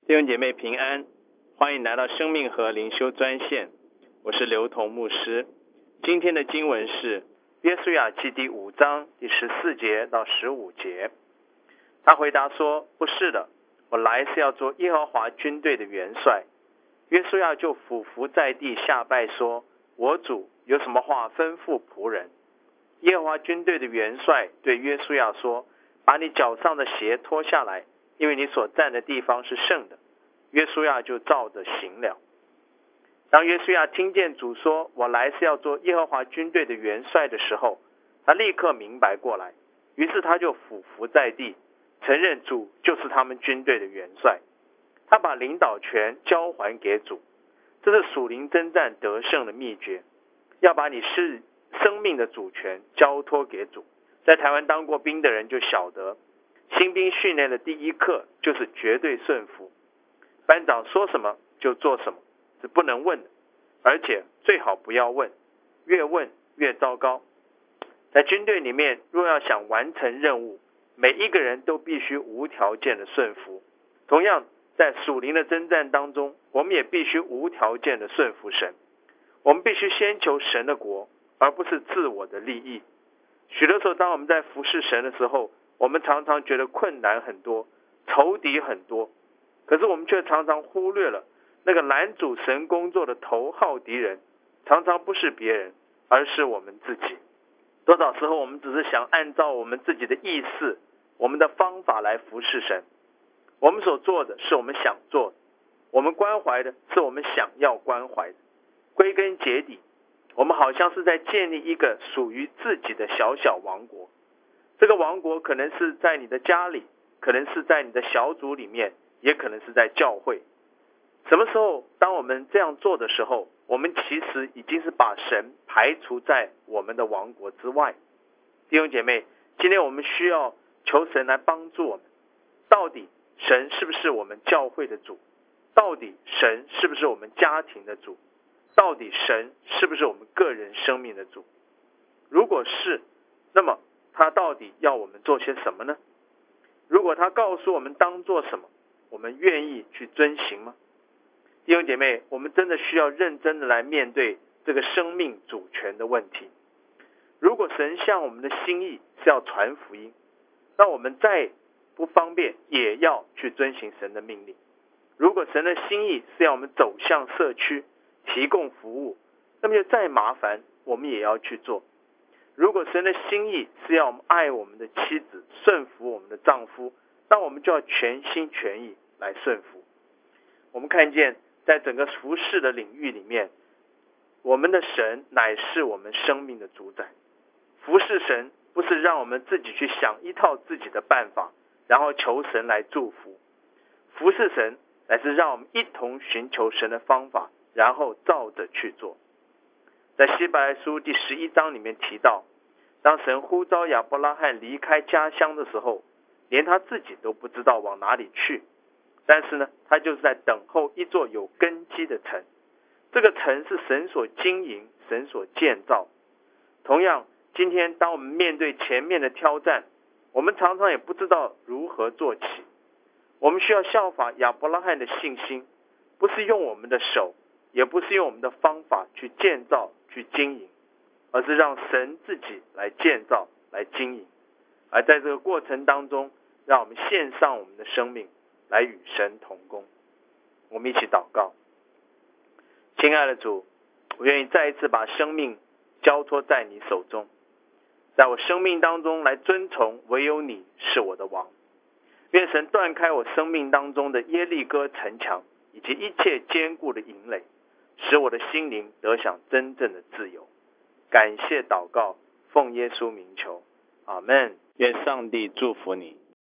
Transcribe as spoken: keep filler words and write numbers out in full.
弟兄姐妹平安，欢迎来到生命河灵修专线，我是刘同牧师。今天的经文是约书亚记第五章第十四节到十五节。他回答说，不是的，我来是要做耶和华军队的元帅。约书亚就俯伏在地下拜说，我主有什么话吩咐仆人。耶和华军队的元帅对约书亚说，把你脚上的鞋脱下来，因为你所站的地方是圣的。约书亚就照着行了。当约书亚听见主说，我来是要做耶和华军队的元帅的时候，他立刻明白过来，于是他就俯伏在地，承认主就是他们军队的元帅。他把领导权交还给主，这是属灵征战得胜的秘诀，要把你是生命的主权交托给主。在台湾当过兵的人就晓得，新兵训练的第一课就是绝对顺服，班长说什么就做什么，是不能问的，而且最好不要问，越问越糟糕。在军队里面，若要想完成任务，每一个人都必须无条件的顺服。同样，在属灵的征战当中，我们也必须无条件的顺服神。我们必须先求神的国，而不是自我的利益。许多时候，当我们在服侍神的时候，我们常常觉得困难很多，仇敌很多，可是我们却常常忽略了那个拦阻神工作的头号敌人，常常不是别人，而是我们自己。多少时候我们只是想按照我们自己的意思，我们的方法来服侍神。我们所做的是我们想做的，我们关怀的是我们想要关怀的。归根结底，我们好像是在建立一个属于自己的小小王国。这个王国可能是在你的家里，可能是在你的小组里面，也可能是在教会。什么时候当我们这样做的时候，我们其实已经是把神排除在我们的王国之外。弟兄姐妹，今天我们需要求神来帮助我们。到底神是不是我们教会的主？到底神是不是我们家庭的主？到底神是不是我们个人生命的主？如果是，那么他到底要我们做些什么呢？如果他告诉我们当做什么，我们愿意去遵行吗？弟兄姐妹，我们真的需要认真的来面对这个生命主权的问题。如果神向我们的心意是要传福音，那我们再不方便也要去遵行神的命令。如果神的心意是要我们走向社区提供服务，那么就再麻烦我们也要去做。如果神的心意是要我们爱我们的妻子，顺服我们的丈夫，那我们就要全心全意来顺服。我们看见在整个服事的领域里面，我们的神乃是我们生命的主宰。服事神不是让我们自己去想一套自己的办法，然后求神来祝福。服事神乃是让我们一同寻求神的方法，然后照着去做。在希伯来书第十一章里面提到，当神呼召亚伯拉罕离开家乡的时候，连他自己都不知道往哪里去，但是呢，他就是在等候一座有根基的城。这个城是神所经营，神所建造。同样，今天当我们面对前面的挑战，我们常常也不知道如何做起。我们需要效法亚伯拉罕的信心，不是用我们的手，也不是用我们的方法去建造去经营，而是让神自己来建造来经营。而在这个过程当中，让我们献上我们的生命来与神同工。我们一起祷告。亲爱的主，我愿意再一次把生命交托在你手中，在我生命当中来遵从唯有你是我的王。愿神断开我生命当中的耶利哥城墙，以及一切坚固的营垒，使我的心灵得享真正的自由。感谢祷告，奉耶稣名求，阿们。愿上帝祝福你。